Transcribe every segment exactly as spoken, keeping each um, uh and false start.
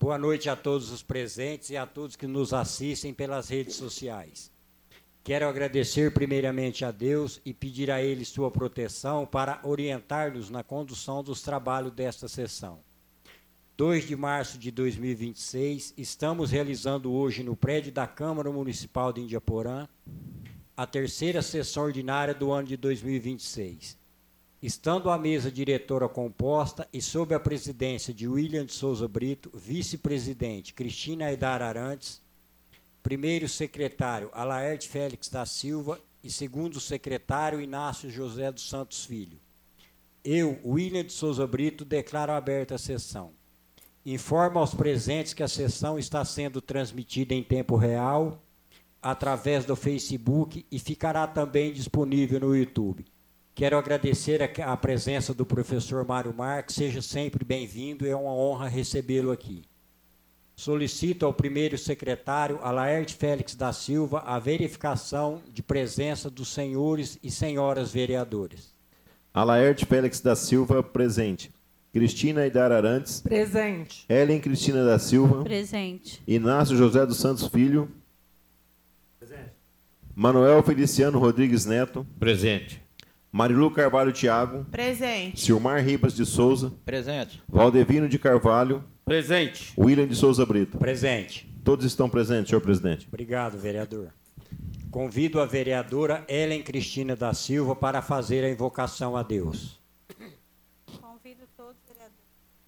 Boa noite a todos os presentes e a todos que nos assistem pelas redes sociais. Quero agradecer primeiramente a Deus e pedir a Ele sua proteção para orientar-nos na condução dos trabalhos desta sessão. dois de março de dois mil e vinte e seis, estamos realizando hoje no prédio da Câmara Municipal de Indiaporã a terceira sessão ordinária do ano de dois mil e vinte e seis. Estando a mesa diretora composta e sob a presidência de William de Souza Brito, vice-presidente Cristina Aidar Arantes, primeiro secretário Alaerte Félix da Silva e segundo secretário Inácio José dos Santos Filho. Eu, William de Souza Brito, declaro aberta a sessão. Informo aos presentes que a sessão está sendo transmitida em tempo real através do Facebook e ficará também disponível no YouTube. Quero agradecer a, a presença do professor Mário Marques, seja sempre bem-vindo, é uma honra recebê-lo aqui. Solicito ao primeiro secretário, Alaerte Félix da Silva, a verificação de presença dos senhores e senhoras vereadores. Alaerte Félix da Silva, presente. Cristina Aidar Arantes. Presente. Ellen Cristina da Silva. Presente. Inácio José dos Santos Filho. Presente. Manuel Feliciano Rodrigues Neto. Presente. Marilu Carvalho Thiago. Presente. Silmar Ribas de Souza. Presente. Valdevino de Carvalho. Presente. William de Souza Brito. Presente. Todos estão presentes, senhor presidente. Obrigado, vereador. Convido a vereadora Ellen Cristina da Silva para fazer a invocação a Deus. Convido todos os vereadores.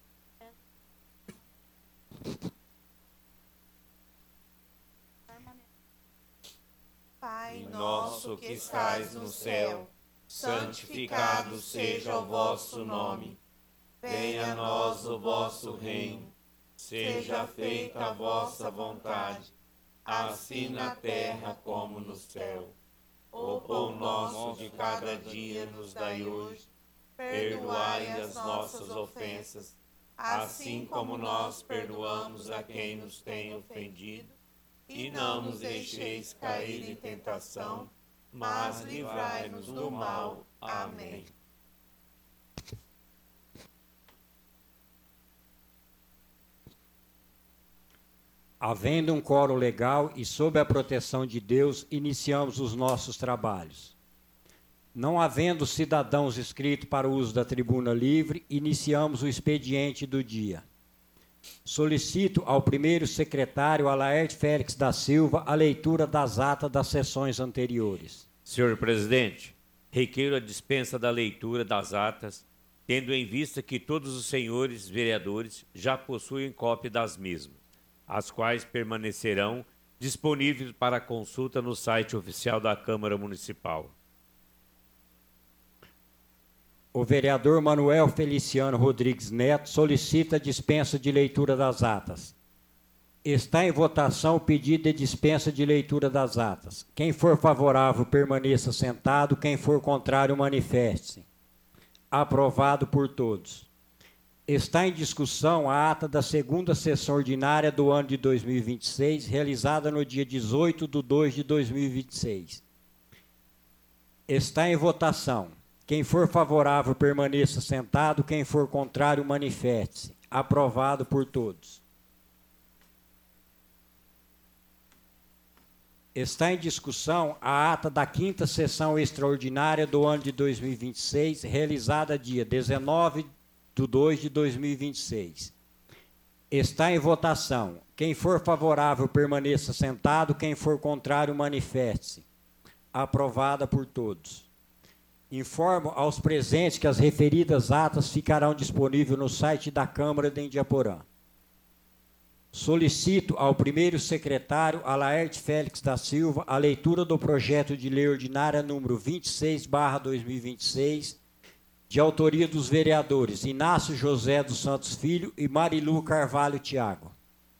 Pai nosso que estais no céu, santificado seja o vosso nome. Venha a nós o vosso reino. Seja feita a vossa vontade, assim na terra como no céu. O pão nosso de cada dia nos dai hoje. Perdoai as nossas ofensas, assim como nós perdoamos a quem nos tem ofendido. E não nos deixeis cair em tentação, mas livrai-nos do mal. Amém. Havendo um quórum legal e sob a proteção de Deus, iniciamos os nossos trabalhos. Não havendo cidadãos inscritos para o uso da tribuna livre, iniciamos o expediente do dia. Solicito ao primeiro secretário, Alaerte Félix da Silva, a leitura das atas das sessões anteriores. Senhor presidente, requeiro a dispensa da leitura das atas, tendo em vista que todos os senhores vereadores já possuem cópia das mesmas, as quais permanecerão disponíveis para consulta no site oficial da Câmara Municipal. O vereador Manuel Feliciano Rodrigues Neto solicita a dispensa de leitura das atas. Está em votação o pedido de dispensa de leitura das atas. Quem for favorável, permaneça sentado. Quem for contrário, manifeste-se. Aprovado por todos. Está em discussão a ata da segunda sessão ordinária do ano de dois mil e vinte e seis, realizada no dia dezoito de dois de dois mil e vinte e seis. Está em votação. Quem for favorável, permaneça sentado. Quem for contrário, manifeste-se. Aprovado por todos. Está em discussão a ata da quinta sessão extraordinária do ano de dois mil e vinte e seis, realizada dia dezenove de dois de dois mil e vinte e seis. Está em votação. Quem for favorável, permaneça sentado. Quem for contrário, manifeste-se. Aprovada por todos. Informo aos presentes que as referidas atas ficarão disponíveis no site da Câmara de Indiaporã. Solicito ao primeiro secretário, Alaerte Félix da Silva, a leitura do projeto de lei ordinária número vinte e seis barra dois mil e vinte e seis, de autoria dos vereadores Inácio José dos Santos Filho e Marilu Carvalho Thiago.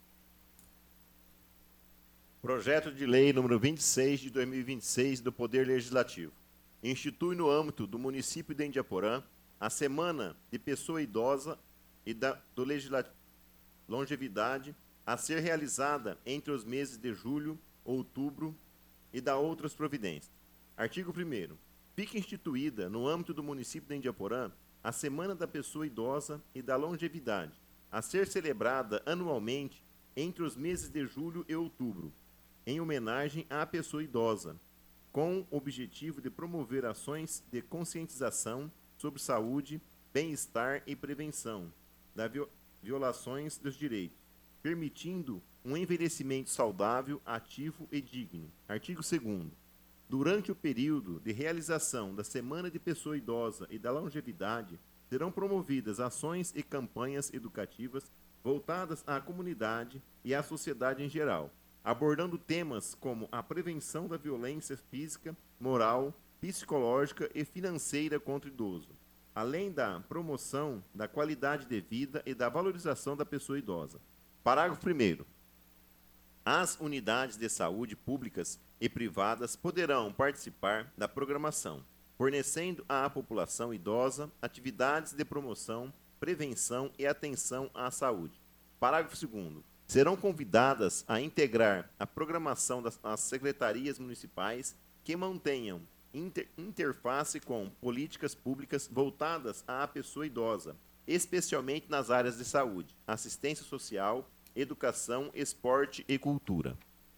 Projeto de lei número vinte e seis de dois mil e vinte e seis do Poder Legislativo. Institui no âmbito do município de Indiaporã a Semana de Pessoa Idosa e da do Legislativo Longevidade a ser realizada entre os meses de julho, outubro e da outras providências. Artigo primeiro. Fica instituída no âmbito do município de Indiaporã a Semana da Pessoa Idosa e da Longevidade, a ser celebrada anualmente entre os meses de julho e outubro, em homenagem à pessoa idosa, com o objetivo de promover ações de conscientização sobre saúde, bem-estar e prevenção das violações dos direitos, permitindo um envelhecimento saudável, ativo e digno. Artigo segundo. Durante o período de realização da Semana de Pessoa Idosa e da Longevidade, serão promovidas ações e campanhas educativas voltadas à comunidade e à sociedade em geral, abordando temas como a prevenção da violência física, moral, psicológica e financeira contra o idoso, além da promoção da qualidade de vida e da valorização da pessoa idosa. Parágrafo primeiro. As unidades de saúde públicas e privadas poderão participar da programação, fornecendo à população idosa atividades de promoção, prevenção e atenção à saúde. Parágrafo segundo. Serão convidadas a integrar a programação das as secretarias municipais que mantenham inter, interface com políticas públicas voltadas à pessoa idosa, especialmente nas áreas de saúde, assistência social, educação, esporte e cultura.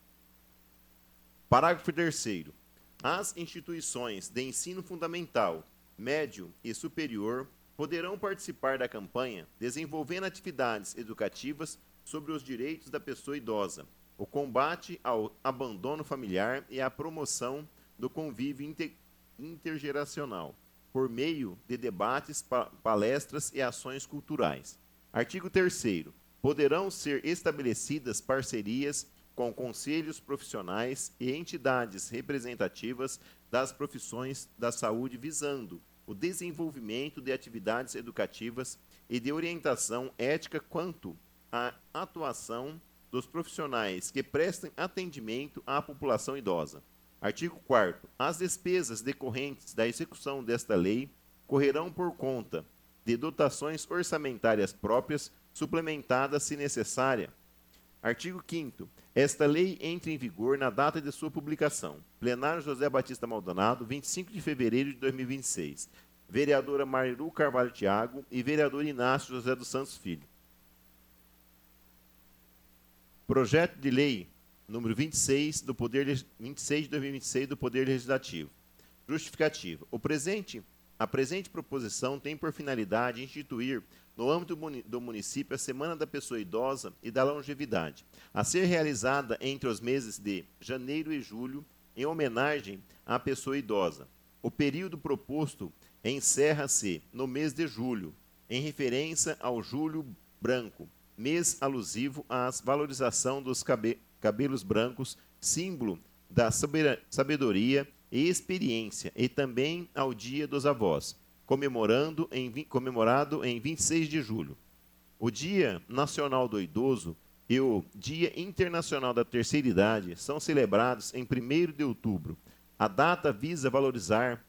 Parágrafo terceiro. As instituições de ensino fundamental, médio e superior poderão participar da campanha desenvolvendo atividades educativas sobre os direitos da pessoa idosa, o combate ao abandono familiar e a promoção do convívio inter intergeracional, por meio de debates, pa palestras e ações culturais. Artigo terceiro. Poderão ser estabelecidas parcerias com conselhos profissionais e entidades representativas das profissões da saúde visando o desenvolvimento de atividades educativas e de orientação ética quanto à atuação dos profissionais que prestem atendimento à população idosa. Artigo quarto. As despesas decorrentes da execução desta lei correrão por conta de dotações orçamentárias próprias, suplementadas se necessária. Artigo quinto. Esta lei entra em vigor na data de sua publicação. Plenário José Batista Maldonado, vinte e cinco de fevereiro de dois mil e vinte e seis. Vereadora Marilu Carvalho Thiago e vereador Inácio José dos Santos Filho. Projeto de lei número vinte e seis do Poder vinte e seis de dois mil e vinte e seis do Poder Legislativo. Justificativa. O presente A presente proposição tem por finalidade instituir, no âmbito do município, a Semana da Pessoa Idosa e da Longevidade, a ser realizada entre os meses de janeiro e julho, em homenagem à pessoa idosa. O período proposto encerra-se no mês de julho, em referência ao Julho Branco, mês alusivo à valorização dos cabe cabelos brancos, símbolo da sabedoria e experiência, e também ao Dia dos Avós, comemorando em, comemorado em vinte e seis de julho. O Dia Nacional do Idoso e o Dia Internacional da Terceira Idade são celebrados em primeiro de outubro. A data visa valorizar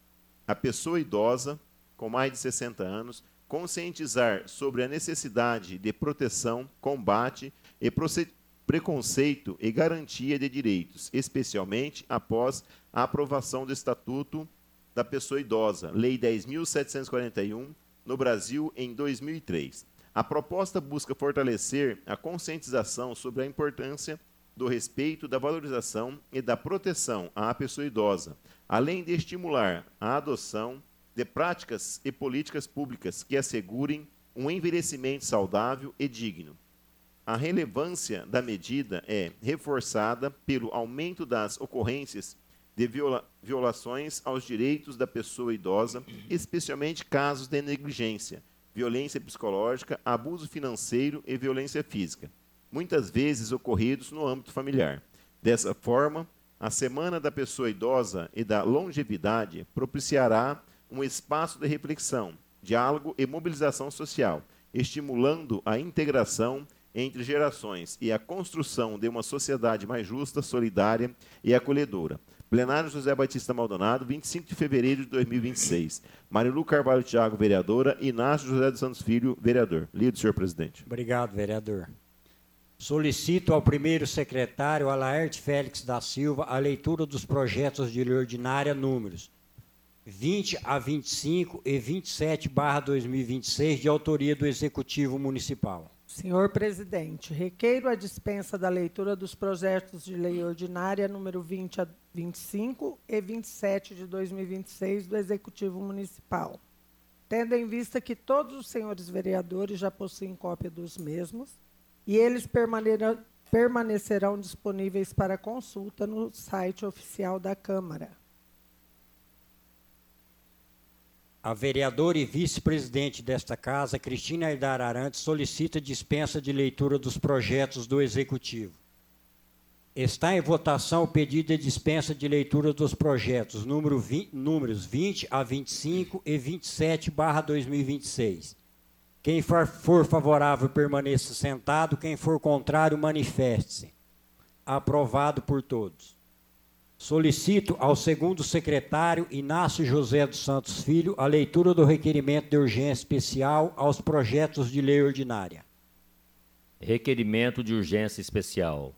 a pessoa idosa com mais de sessenta anos, conscientizar sobre a necessidade de proteção, combate e preconceito e garantia de direitos, especialmente após a aprovação do Estatuto da Pessoa Idosa, Lei dez mil setecentos e quarenta e um, no Brasil, em dois mil e três. A proposta busca fortalecer a conscientização sobre a importância do respeito, da valorização e da proteção à pessoa idosa, além de estimular a adoção de práticas e políticas públicas que assegurem um envelhecimento saudável e digno. A relevância da medida é reforçada pelo aumento das ocorrências de viola violações aos direitos da pessoa idosa, especialmente casos de negligência, violência psicológica, abuso financeiro e violência física, muitas vezes ocorridos no âmbito familiar. Dessa forma, a Semana da Pessoa Idosa e da Longevidade propiciará um espaço de reflexão, diálogo e mobilização social, estimulando a integração entre gerações e a construção de uma sociedade mais justa, solidária e acolhedora. Plenário José Batista Maldonado, vinte e cinco de fevereiro de dois mil e vinte e seis. Marilu Carvalho Thiago, vereadora. Inácio José dos Santos Filho, vereador. Lido, senhor presidente. Obrigado, vereador. Solicito ao primeiro secretário, Alaerte Félix da Silva, a leitura dos projetos de lei ordinária números vinte a vinte e cinco e vinte e sete barra dois mil e vinte e seis, de autoria do Executivo Municipal. Senhor presidente, requeiro a dispensa da leitura dos projetos de lei ordinária número vinte a vinte e cinco e vinte e sete de dois mil e vinte e seis do Executivo Municipal, tendo em vista que todos os senhores vereadores já possuem cópia dos mesmos e eles permanecerão, permanecerão disponíveis para consulta no site oficial da Câmara. A vereadora e vice-presidente desta Casa, Cristina Aidar Arantes, solicita dispensa de leitura dos projetos do Executivo. Está em votação o pedido de dispensa de leitura dos projetos número vinte, números vinte a vinte e cinco e vinte e sete barra dois mil e vinte e seis. Quem for, for favorável, permaneça sentado. Quem for contrário, manifeste-se. Aprovado por todos. Solicito ao segundo secretário, Inácio José dos Santos Filho, a leitura do requerimento de urgência especial aos projetos de lei ordinária. Requerimento de urgência especial.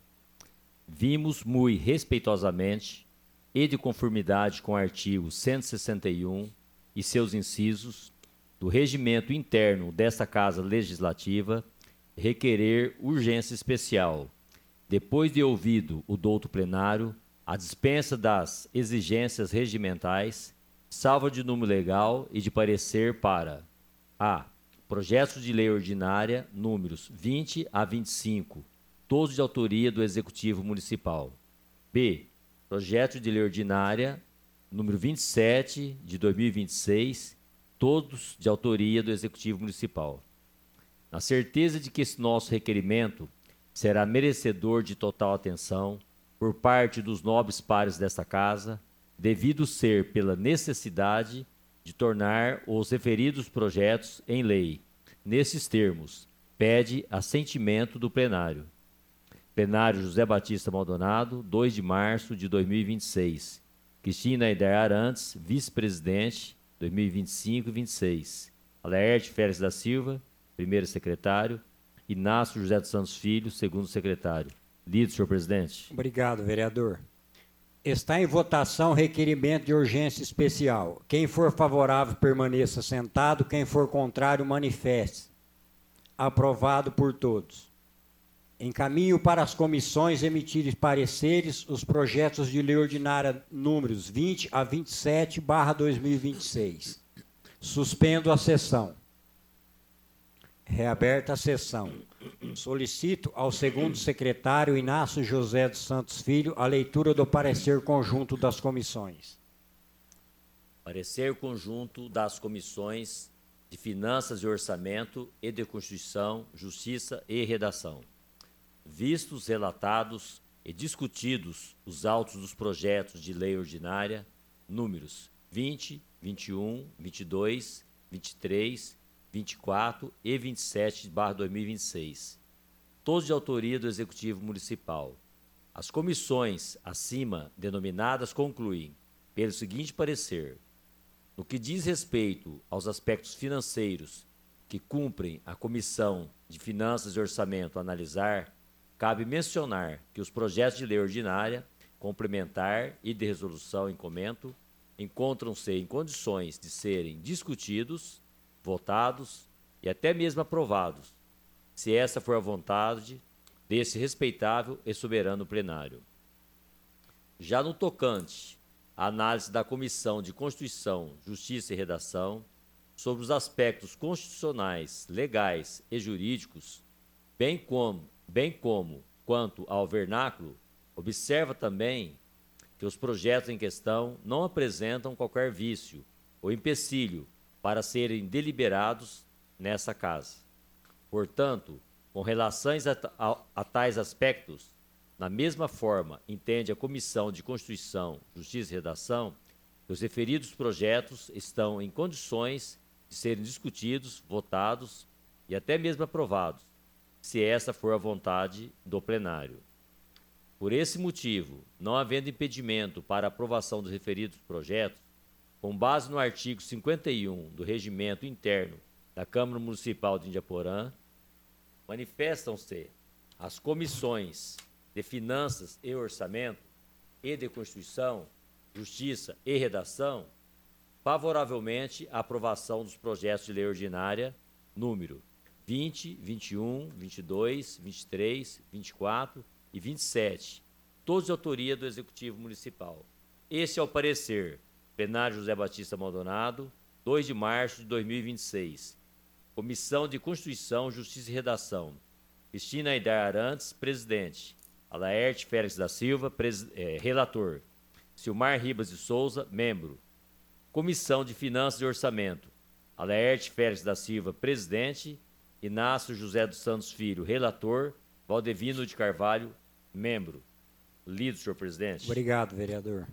Vimos muito respeitosamente e de conformidade com o artigo cento e sessenta e um e seus incisos do regimento interno desta Casa Legislativa, requerer urgência especial, depois de ouvido o douto plenário, a dispensa das exigências regimentais, salva de número legal e de parecer para a. Projetos de lei ordinária, números vinte a vinte e cinco, todos de autoria do Executivo Municipal. B. Projeto de lei ordinária, número vinte e sete, de dois mil e vinte e seis, todos de autoria do Executivo Municipal. Na certeza de que esse nosso requerimento será merecedor de total atenção por parte dos nobres pares desta Casa, devido ser pela necessidade de tornar os referidos projetos em lei. Nesses termos, pede assentimento do plenário. Plenário José Batista Maldonado, dois de março de dois mil e vinte e seis. Cristina Aidar Arantes, vice-presidente, dois mil e vinte e cinco e vinte e seis. Alaerte Félix da Silva, primeiro secretário. Inácio José dos Santos Filho, segundo secretário. Lido, senhor presidente. Obrigado, vereador. Está em votação requerimento de urgência especial. Quem for favorável, permaneça sentado. Quem for contrário, manifeste. Aprovado por todos. Encaminho para as comissões emitirem pareceres os projetos de lei ordinária números vinte a vinte e sete barra dois mil e vinte e seis. Suspendo a sessão. Reaberta a sessão. Solicito ao segundo secretário, Inácio José dos Santos Filho, a leitura do parecer conjunto das comissões. Parecer conjunto das comissões de Finanças e Orçamento e de Constituição, Justiça e Redação. Vistos, relatados e discutidos os autos dos projetos de lei ordinária, números vinte, vinte e um, vinte e dois, vinte e três, vinte e quatro e vinte e sete barra dois mil e vinte e seis, todos de autoria do Executivo Municipal. As comissões acima denominadas concluem, pelo seguinte parecer: no que diz respeito aos aspectos financeiros que cumprem a Comissão de Finanças e Orçamento analisar, cabe mencionar que os projetos de lei ordinária, complementar e de resolução em comento encontram-se em condições de serem discutidos, votados e até mesmo aprovados, se essa for a vontade desse respeitável e soberano plenário. Já no tocante à análise da Comissão de Constituição, Justiça e Redação sobre os aspectos constitucionais, legais e jurídicos, bem como, bem como quanto ao vernáculo, observa também que os projetos em questão não apresentam qualquer vício ou empecilho para serem deliberados nessa Casa. Portanto, com relações a, a, a tais aspectos, na mesma forma, entende a Comissão de Constituição, Justiça e Redação que os referidos projetos estão em condições de serem discutidos, votados e até mesmo aprovados, se essa for a vontade do plenário. Por esse motivo, não havendo impedimento para a aprovação dos referidos projetos, com base no artigo cinquenta e um do Regimento Interno da Câmara Municipal de Indiaporã, manifestam-se as comissões de Finanças e Orçamento e de Constituição, Justiça e Redação, favoravelmente a aprovação dos projetos de lei ordinária número vinte, vinte e um, vinte e dois, vinte e três, vinte e quatro e vinte e sete, todos de autoria do Executivo Municipal. Este é o parecer. Plenário José Batista Maldonado, dois de março de dois mil e vinte e seis. Comissão de Constituição, Justiça e Redação. Cristina Aidar Arantes, presidente. Alaerte Félix da Silva, pres, eh, relator. Silmar Ribas de Souza, membro. Comissão de Finanças e Orçamento. Alaerte Félix da Silva, presidente. Inácio José dos Santos Filho, relator. Valdevino de Carvalho, membro. Lido, senhor presidente. Obrigado, vereador.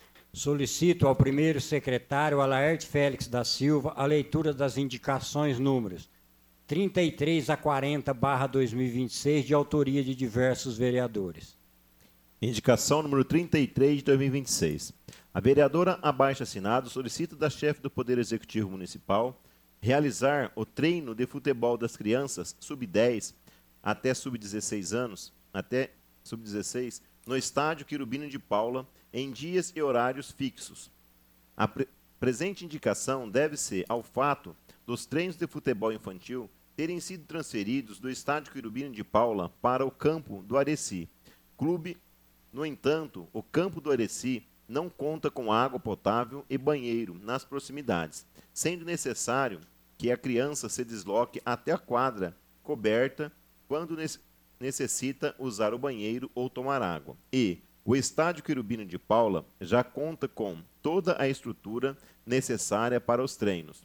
Solicito ao primeiro secretário, Alaerte Félix da Silva, a leitura das indicações números trinta e três a quarenta barra dois mil e vinte e seis, de autoria de diversos vereadores. Indicação número trinta e três de dois mil e vinte e seis. A vereadora abaixo assinado solicita da chefe do Poder Executivo Municipal realizar o treino de futebol das crianças sub dez até sub dezesseis anos, até sub dezesseis, no estádio Quirubino de Paula, em dias e horários fixos. A pre presente indicação deve-se ao fato dos treinos de futebol infantil terem sido transferidos do estádio Quirubino de Paula para o campo do Areci. Clube, no entanto, o campo do Areci não conta com água potável e banheiro nas proximidades, sendo necessário que a criança se desloque até a quadra coberta quando necessita usar o banheiro ou tomar água. E o estádio Quirubino de Paula já conta com toda a estrutura necessária para os treinos.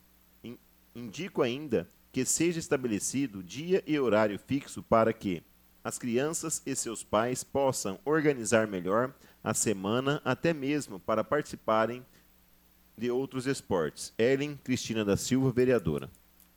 Indico ainda que seja estabelecido dia e horário fixo para que as crianças e seus pais possam organizar melhor a semana, até mesmo para participarem de outros esportes. Ellen Cristina da Silva, vereadora.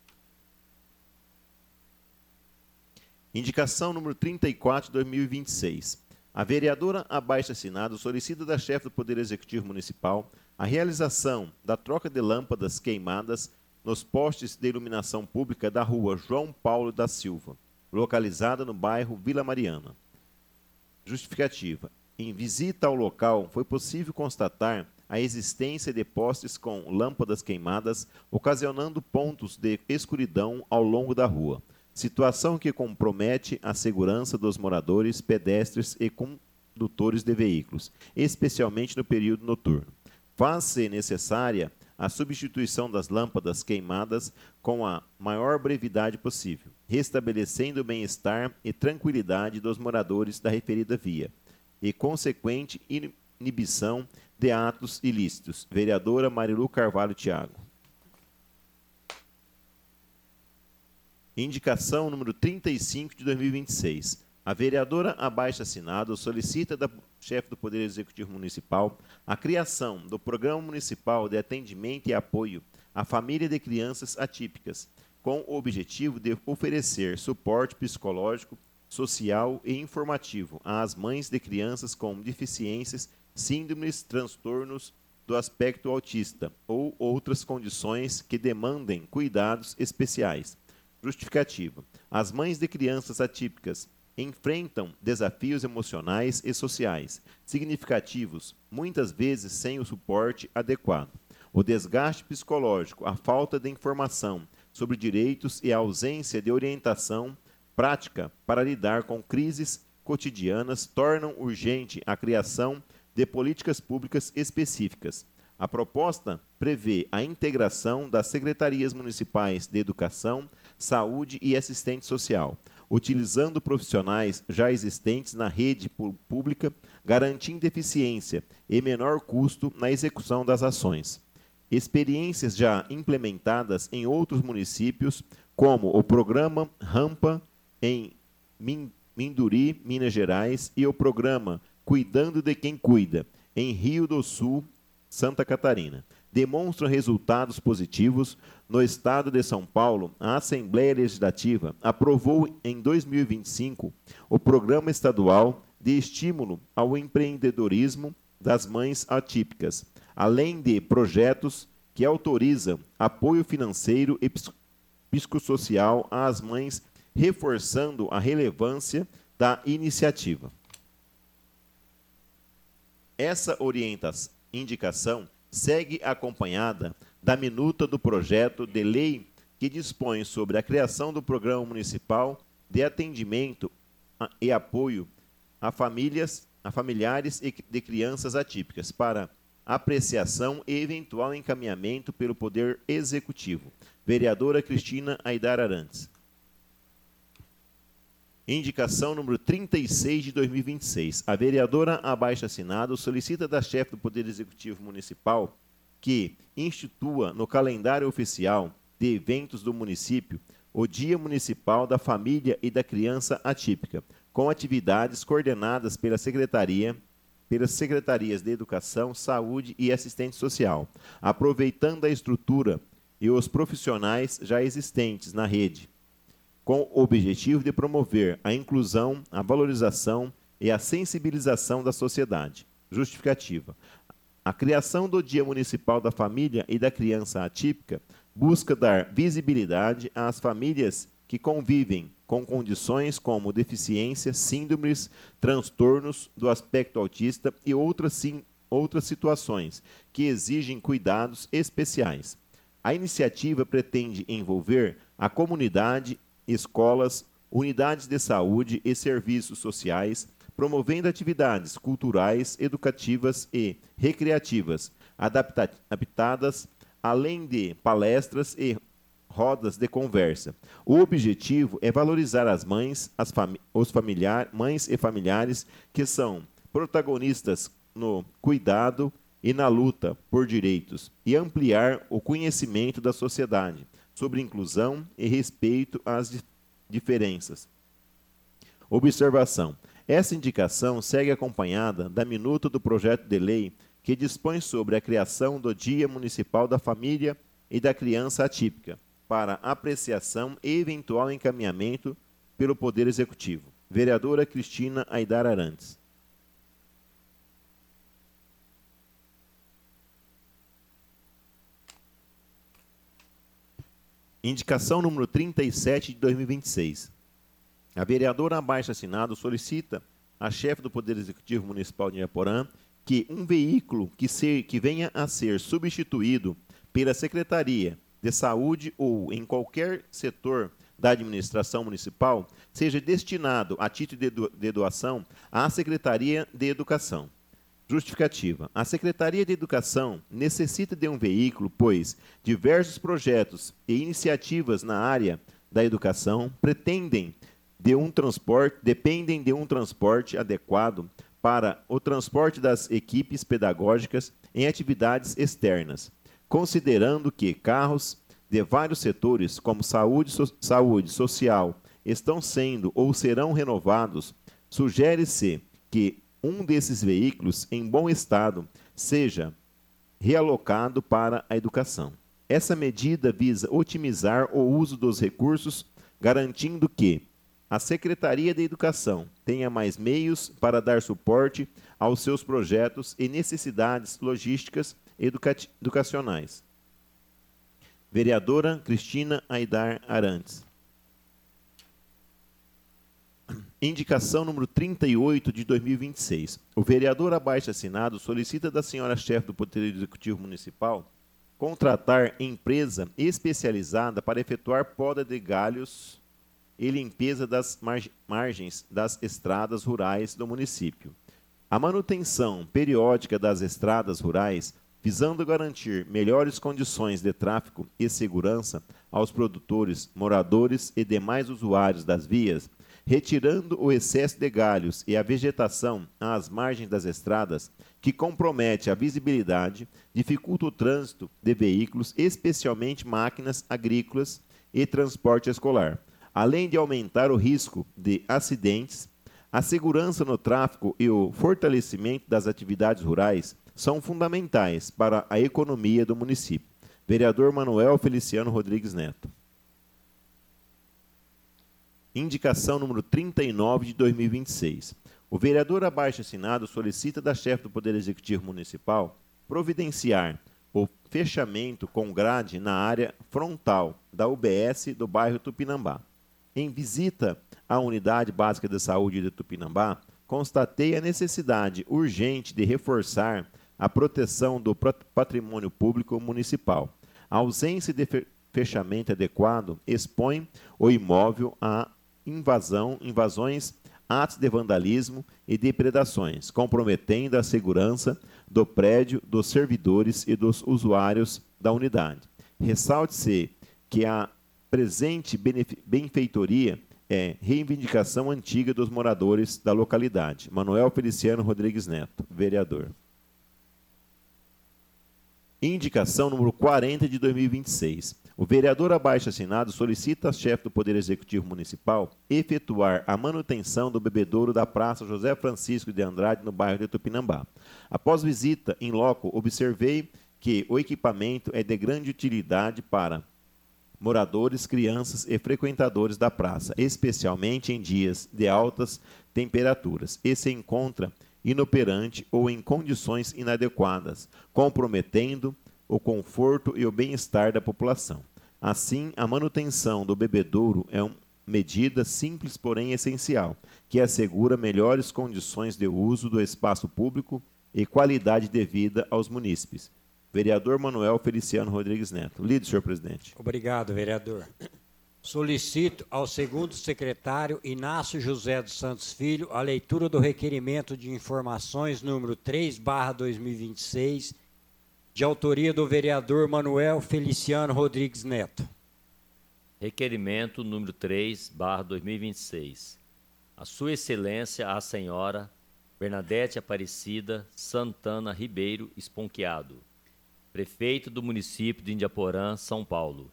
Indicação número trinta e quatro de dois mil e vinte e seis. A vereadora abaixo assinado solicita da chefe do Poder Executivo Municipal a realização da troca de lâmpadas queimadas nos postes de iluminação pública da rua João Paulo da Silva, localizada no bairro Vila Mariana. Justificativa. Em visita ao local, foi possível constatar a existência de postes com lâmpadas queimadas, ocasionando pontos de escuridão ao longo da rua, situação que compromete a segurança dos moradores, pedestres e condutores de veículos, especialmente no período noturno. Faz-se necessária a substituição das lâmpadas queimadas com a maior brevidade possível, restabelecendo o bem-estar e tranquilidade dos moradores da referida via e consequente inibição de atos ilícitos. Vereadora Marilu Carvalho Thiago. Indicação número trinta e cinco de dois mil e vinte e seis. A vereadora abaixo assinado solicita da chefe do Poder Executivo Municipal a criação do Programa Municipal de Atendimento e Apoio à Família de Crianças Atípicas, com o objetivo de oferecer suporte psicológico, social e informativo às mães de crianças com deficiências, síndromes, transtornos do aspecto autista ou outras condições que demandem cuidados especiais. Justificativa. As mães de crianças atípicas enfrentam desafios emocionais e sociais significativos, muitas vezes sem o suporte adequado. O desgaste psicológico, a falta de informação sobre direitos e a ausência de orientação prática para lidar com crises cotidianas tornam urgente a criação de políticas públicas específicas. A proposta prevê a integração das secretarias municipais de Educação, Saúde e Assistente Social, utilizando profissionais já existentes na rede pública, garantindo eficiência e menor custo na execução das ações. Experiências já implementadas em outros municípios, como o programa Rampa em Minduri, Minas Gerais, e o programa Cuidando de Quem Cuida, em Rio do Sul, Santa Catarina, demonstram resultados positivos. No estado de São Paulo, a Assembleia Legislativa aprovou em dois mil e vinte e cinco o Programa Estadual de Estímulo ao Empreendedorismo das Mães Atípicas, além de projetos que autorizam apoio financeiro e psicossocial às mães, reforçando a relevância da iniciativa. Essa orientação indicação segue acompanhada da minuta do projeto de lei que dispõe sobre a criação do Programa Municipal de Atendimento e Apoio a famílias, a familiares de crianças atípicas para apreciação e eventual encaminhamento pelo Poder Executivo. Vereadora Cristina Aidar Arantes. Indicação número trinta e seis de dois mil e vinte e seis. A vereadora abaixo-assinado solicita da chefe do Poder Executivo Municipal que institua no calendário oficial de eventos do município o Dia Municipal da Família e da Criança Atípica, com atividades coordenadas pela Secretaria, pelas Secretarias de Educação, Saúde e Assistência Social, aproveitando a estrutura e os profissionais já existentes na rede, com o objetivo de promover a inclusão, a valorização e a sensibilização da sociedade. Justificativa. A criação do Dia Municipal da Família e da Criança Atípica busca dar visibilidade às famílias que convivem com condições como deficiência, síndromes, transtornos do aspecto autista e outras, sim, outras situações que exigem cuidados especiais. A iniciativa pretende envolver a comunidade, escolas, unidades de saúde e serviços sociais, promovendo atividades culturais, educativas e recreativas, adapta- adaptadas, além de palestras e rodas de conversa. O objetivo é valorizar as mães, as fami- os familiares, mães e familiares que são protagonistas no cuidado e na luta por direitos e ampliar o conhecimento da sociedade sobre inclusão e respeito às di- diferenças. Observação. Essa indicação segue acompanhada da minuta do projeto de lei que dispõe sobre a criação do Dia Municipal da Família e da Criança Atípica, para apreciação e eventual encaminhamento pelo Poder Executivo. Vereadora Cristina Aidar Arantes. Indicação número trinta e sete de dois mil e vinte e seis. A vereadora abaixo-assinado solicita à chefe do Poder Executivo Municipal de Indiaporã que um veículo que, ser, que venha a ser substituído pela Secretaria de Saúde ou em qualquer setor da administração municipal seja destinado a título de, do, de doação à Secretaria de Educação. Justificativa. A Secretaria de Educação necessita de um veículo, pois diversos projetos e iniciativas na área da educação pretendem de um transporte, dependem de um transporte adequado para o transporte das equipes pedagógicas em atividades externas, considerando que carros de vários setores, como saúde, so, saúde social, estão sendo ou serão renovados, sugere-se que um desses veículos em bom estado seja realocado para a educação. Essa medida visa otimizar o uso dos recursos, garantindo que a Secretaria de Educação tenha mais meios para dar suporte aos seus projetos e necessidades logísticas educa- educacionais. Vereadora Cristina Aidar Arantes. Indicação número trinta e oito de dois mil e vinte e seis. O vereador abaixo-assinado solicita da senhora chefe do Poder Executivo Municipal contratar empresa especializada para efetuar poda de galhos e limpeza das marg- margens das estradas rurais do município. A manutenção periódica das estradas rurais, visando garantir melhores condições de tráfego e segurança aos produtores, moradores e demais usuários das vias, retirando o excesso de galhos e a vegetação às margens das estradas, que compromete a visibilidade, dificulta o trânsito de veículos, especialmente máquinas agrícolas e transporte escolar, além de aumentar o risco de acidentes. A segurança no tráfego e o fortalecimento das atividades rurais são fundamentais para a economia do município. Vereador Manuel Feliciano Rodrigues Neto. Indicação número trinta e nove de dois mil e vinte e seis. O vereador abaixo-assinado solicita da chefe do Poder Executivo Municipal providenciar o fechamento com grade na área frontal da U B S do bairro Tupinambá. Em visita à Unidade Básica de Saúde de Tupinambá, constatei a necessidade urgente de reforçar a proteção do patrimônio público municipal. A ausência de fechamento adequado expõe o imóvel a invasão, invasões, atos de vandalismo e depredações, comprometendo a segurança do prédio, dos servidores e dos usuários da unidade. Ressalte-se que a presente benfeitoria é reivindicação antiga dos moradores da localidade. Manuel Feliciano Rodrigues Neto, vereador. Indicação número quarenta de dois mil e vinte e seis. O vereador abaixo assinado solicita ao chefe do Poder Executivo Municipal efetuar a manutenção do bebedouro da Praça José Francisco de Andrade, no bairro de Tupinambá. Após visita em loco, observei que o equipamento é de grande utilidade para moradores, crianças e frequentadores da praça, especialmente em dias de altas temperaturas, e se encontra inoperante ou em condições inadequadas, comprometendo o conforto e o bem-estar da população. Assim, a manutenção do bebedouro é uma medida simples, porém essencial, que assegura melhores condições de uso do espaço público e qualidade de vida aos munícipes. Vereador Manuel Feliciano Rodrigues Neto. Líder, senhor presidente. Obrigado, vereador. Solicito ao segundo secretário Inácio José dos Santos Filho a leitura do requerimento de informações número três barra dois mil e vinte e seis, de autoria do vereador Manuel Feliciano Rodrigues Neto. Requerimento número três barra dois mil e vinte e seis. A Sua Excelência, a Senhora Bernadette Aparecida Santana Ribeiro Esponquiado, prefeito do município de Indiaporã, São Paulo.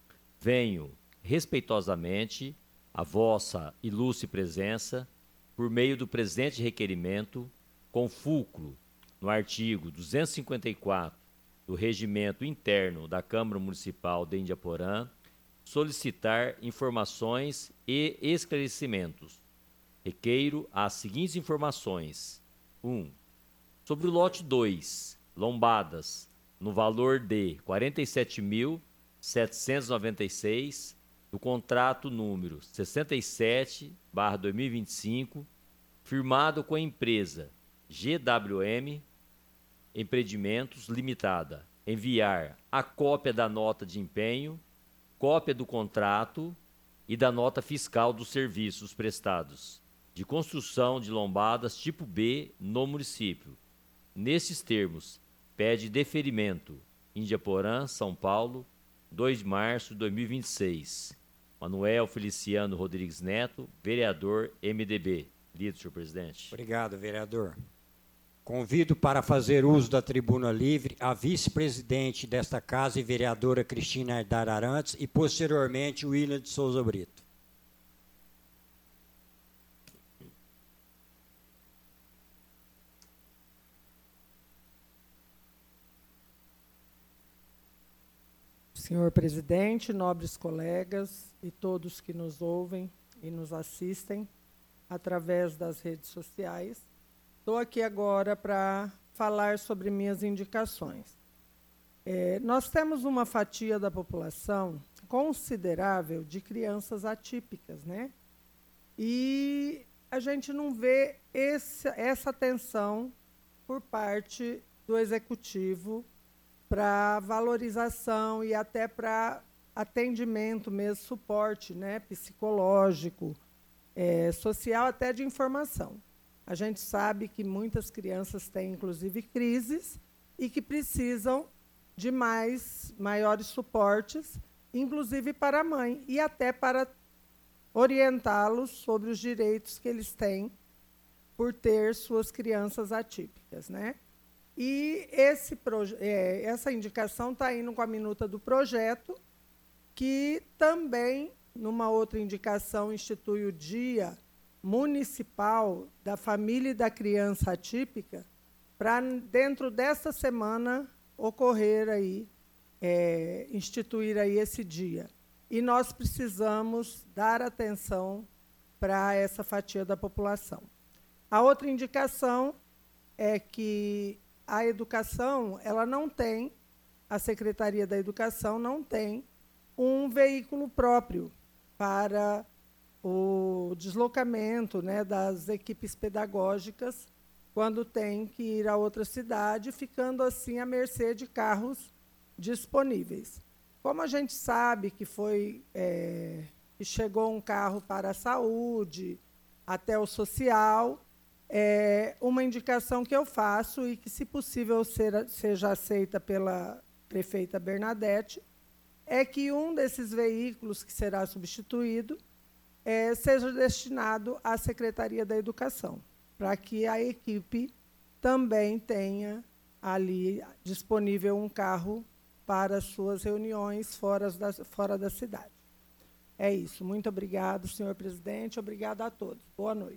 Venho, respeitosamente, a vossa ilustre presença, por meio do presente requerimento, com fulcro no artigo duzentos e cinquenta e quatro do Regimento Interno da Câmara Municipal de Indiaporã, solicitar informações e esclarecimentos. Requeiro as seguintes informações. um. Sobre o lote dois, Lombadas, no valor de quarenta e sete mil setecentos e noventa e seis, do contrato número sessenta e sete barra dois mil e vinte e cinco, firmado com a empresa G W M Empreendimentos Limitada, enviar a cópia da nota de empenho, cópia do contrato e da nota fiscal dos serviços prestados de construção de lombadas tipo B no município. Nesses termos, pede deferimento. Indiaporã, São Paulo, dois de março de dois mil e vinte e seis. Manuel Feliciano Rodrigues Neto, vereador M D B. Lido, senhor presidente. Obrigado, vereador. Convido para fazer uso da tribuna livre a vice-presidente desta casa e vereadora Cristina Aidar Arantes e, posteriormente, William de Souza Brito. Senhor presidente, nobres colegas e todos que nos ouvem e nos assistem através das redes sociais, estou aqui agora para falar sobre minhas indicações. É, nós temos uma fatia da população considerável de crianças atípicas, né? E a gente não vê esse, essa atenção por parte do executivo para valorização e até para atendimento mesmo, suporte, né, psicológico, é, social, até de informação. A gente sabe que muitas crianças têm, inclusive, crises e que precisam de mais, maiores suportes, inclusive para a mãe, e até para orientá-los sobre os direitos que eles têm por ter suas crianças atípicas, né? E esse é, essa indicação está indo com a minuta do projeto, que também, numa outra indicação, institui o Dia Municipal da Família e da Criança Atípica, para, dentro desta semana, ocorrer aí, é, instituir aí esse dia. E nós precisamos dar atenção para essa fatia da população. A outra indicação é que a educação, ela não tem, a Secretaria da Educação não tem um veículo próprio para o deslocamento, né, das equipes pedagógicas quando tem que ir a outra cidade, ficando assim à mercê de carros disponíveis. Como a gente sabe que foi é, que chegou um carro para a saúde, até o social, é uma indicação que eu faço e que, se possível, ser, seja aceita pela prefeita Bernadette, é que um desses veículos que será substituído é, seja destinado à Secretaria da Educação, para que a equipe também tenha ali disponível um carro para suas reuniões fora da, fora da cidade. É isso. Muito obrigado, senhor presidente. Obrigada a todos. Boa noite.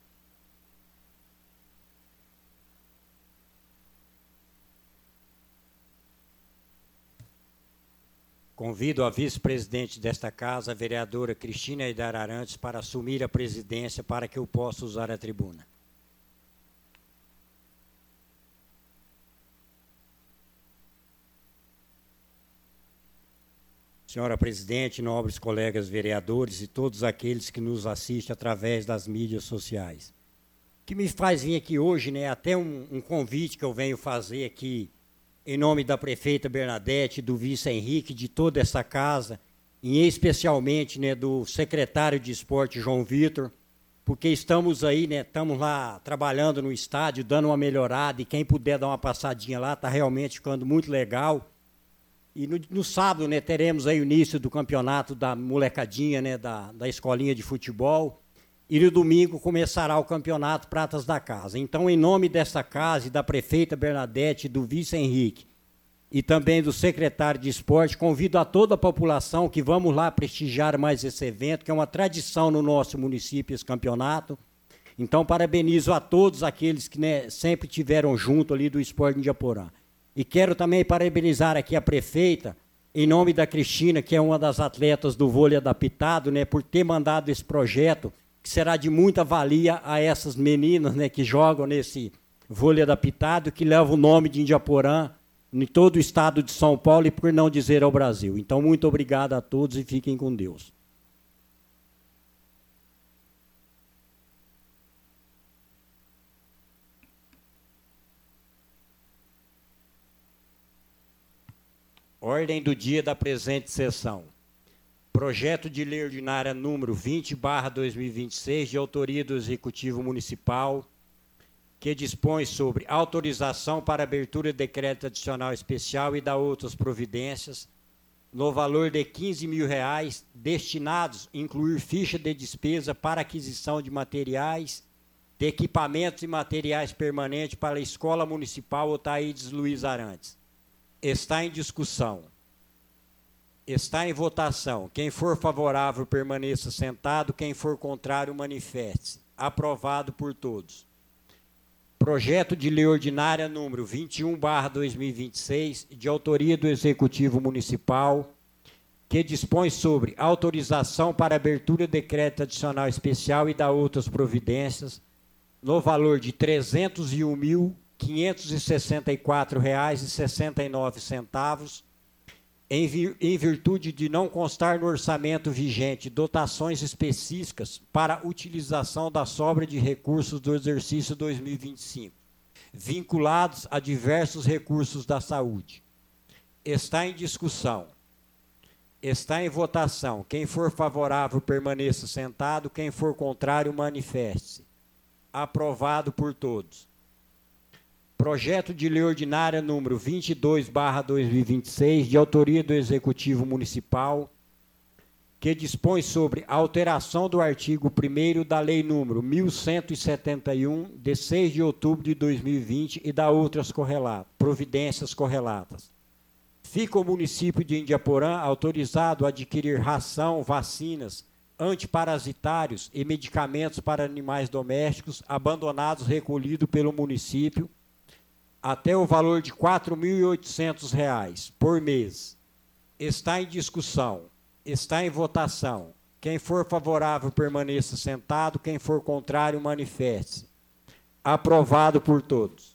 Convido a vice-presidente desta casa, a vereadora Cristina Aidar Arantes, para assumir a presidência para que eu possa usar a tribuna. Senhora presidente, nobres colegas vereadores e todos aqueles que nos assistem através das mídias sociais. O que me faz vir aqui hoje, né, até um, um convite que eu venho fazer aqui, em nome da prefeita Bernadette, do vice Henrique, de toda essa casa, e especialmente, né, do secretário de esporte, João Vitor, porque estamos aí, né, estamos lá trabalhando no estádio, dando uma melhorada, e quem puder dar uma passadinha lá, está realmente ficando muito legal. E no, no sábado, né, teremos aí o início do campeonato da molecadinha, né, da, da escolinha de futebol, e no domingo começará o campeonato Pratas da Casa. Então, em nome dessa casa e da prefeita Bernadette, do vice Henrique, e também do secretário de esporte, convido a toda a população que vamos lá prestigiar mais esse evento, que é uma tradição no nosso município, esse campeonato. Então, parabenizo a todos aqueles que, né, sempre tiveram junto ali do esporte de Indiaporã. E quero também parabenizar aqui a prefeita, em nome da Cristina, que é uma das atletas do vôlei adaptado, né, por ter mandado esse projeto, que será de muita valia a essas meninas, né, que jogam nesse vôlei adaptado, que leva o nome de Indiaporã em todo o estado de São Paulo e, por não dizer, ao Brasil. Então, muito obrigado a todos e fiquem com Deus. Ordem do dia da presente sessão. Projeto de lei ordinária número vinte barra dois mil e vinte e seis, de autoria do Executivo Municipal, que dispõe sobre autorização para abertura de decreto adicional especial e da outras providências, no valor de quinze mil reais, destinados a incluir ficha de despesa para aquisição de materiais, de equipamentos e materiais permanentes para a Escola Municipal Otaídes Luiz Arantes. Está em discussão. Está em votação. Quem for favorável, permaneça sentado. Quem for contrário, manifeste-se. Aprovado por todos. Projeto de lei ordinária número vinte e um barra dois mil e vinte e seis, de autoria do Executivo Municipal, que dispõe sobre autorização para abertura de decreto adicional especial e da outras providências, no valor de trezentos e um mil quinhentos e sessenta e quatro reais e sessenta e nove centavos, em, vir, em virtude de não constar no orçamento vigente dotações específicas para utilização da sobra de recursos do exercício dois mil e vinte e cinco, vinculados a diversos recursos da saúde. Está em discussão. Está em votação. Quem for favorável, permaneça sentado. Quem for contrário, manifeste-se. Aprovado por todos. Projeto de lei ordinária número vinte e dois barra dois mil e vinte e seis, de autoria do Executivo Municipal, que dispõe sobre a alteração do artigo primeiro da Lei número mil cento e setenta e um, de seis de outubro de dois mil e vinte, e da outras correlatas, providências correlatas. Fica o município de Indiaporã autorizado a adquirir ração, vacinas, antiparasitários e medicamentos para animais domésticos abandonados recolhidos pelo município, até o valor de quatro mil e oitocentos reais por mês. Está em discussão. Está em votação. Quem for favorável, permaneça sentado. Quem for contrário, manifeste-se. Aprovado por todos.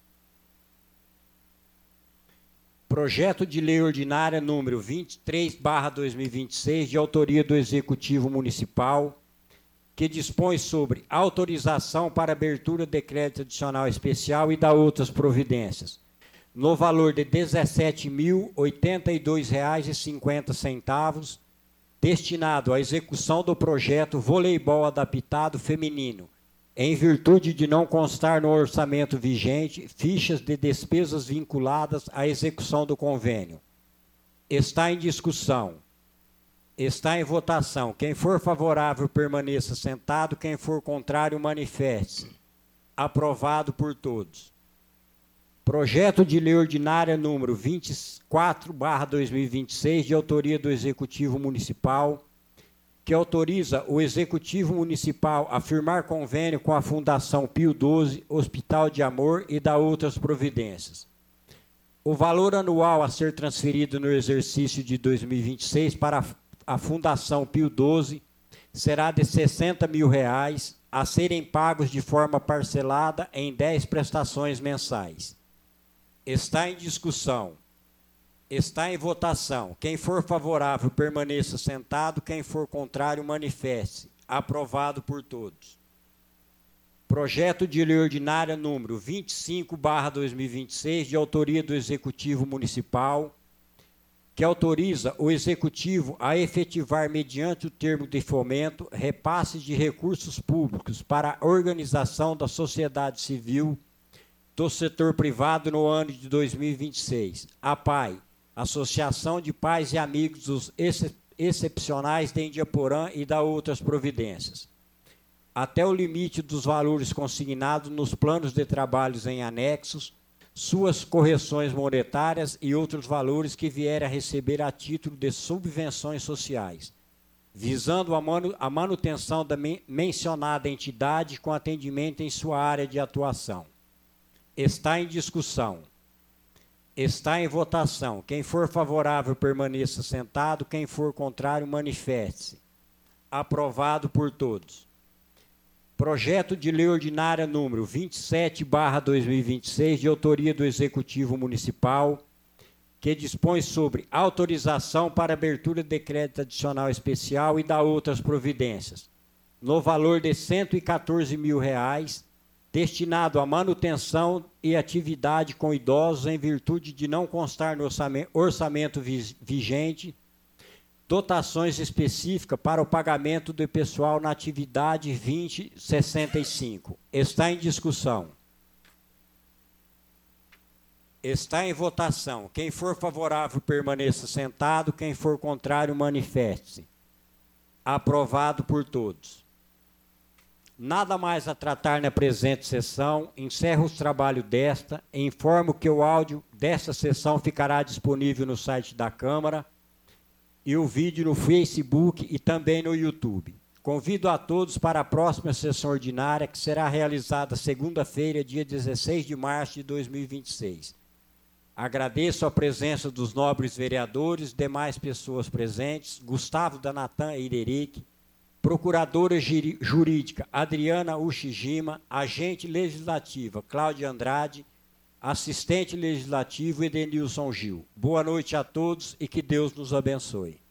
Projeto de lei ordinária número vinte e três barra dois mil e vinte e seis, de autoria do Executivo Municipal, que dispõe sobre autorização para abertura de crédito adicional especial e da outras providências, no valor de dezessete mil oitenta e dois reais e cinquenta centavos, destinado à execução do projeto Voleibol Adaptado Feminino, em virtude de não constar no orçamento vigente fichas de despesas vinculadas à execução do convênio. Está em discussão. Está em votação. Quem for favorável, permaneça sentado. Quem for contrário, manifeste-se. Aprovado por todos. Projeto de Lei Ordinária número vinte e quatro barra dois mil e vinte e seis, de autoria do Executivo Municipal, que autoriza o Executivo Municipal a firmar convênio com a Fundação Pio doze, Hospital de Amor e da outras providências. O valor anual a ser transferido no exercício de dois mil e vinte e seis para a a Fundação Pio doze será de sessenta mil reais, a serem pagos de forma parcelada em dez prestações mensais. Está em discussão. Está em votação. Quem for favorável, permaneça sentado. Quem for contrário, manifeste. Aprovado por todos. Projeto de Lei Ordinária número vinte e cinco barra dois mil e vinte e seis, de autoria do Executivo Municipal, que autoriza o Executivo a efetivar, mediante o termo de fomento, repasses de recursos públicos para a organização da sociedade civil do setor privado no ano de dois mil e vinte e seis. A P A I, Associação de Pais e Amigos dos Excep- Excepcionais de Indiaporã e da outras providências, até o limite dos valores consignados nos planos de trabalhos em anexos, suas correções monetárias e outros valores que vier a receber a título de subvenções sociais, visando a, manu a manutenção da men mencionada entidade com atendimento em sua área de atuação. Está em discussão. Está em votação. Quem for favorável, permaneça sentado. Quem for contrário, manifeste-se. Aprovado por todos. Projeto de Lei Ordinária número vinte e sete barra dois mil e vinte e seis, de autoria do Executivo Municipal, que dispõe sobre autorização para abertura de crédito adicional especial e da outras providências, no valor de cento e quatorze mil reais, destinado à manutenção e atividade com idosos em virtude de não constar no orçamento, orçamento vigente dotações específicas para o pagamento do pessoal na atividade vinte sessenta e cinco. Está em discussão. Está em votação. Quem for favorável, permaneça sentado. Quem for contrário, manifeste-se. Aprovado por todos. Nada mais a tratar na presente sessão. Encerro os trabalhos desta. Informo que o áudio desta sessão ficará disponível no site da Câmara e o vídeo no Facebook e também no YouTube. Convido a todos para a próxima sessão ordinária, que será realizada segunda-feira, dia dezesseis de março de dois mil e vinte e seis. Agradeço a presença dos nobres vereadores, demais pessoas presentes, Gustavo Danatan Eireric, procuradora jurídica Adriana Ushijima, agente legislativa Cláudia Andrade, assistente legislativo Edenilson Gil. Boa noite a todos e que Deus nos abençoe.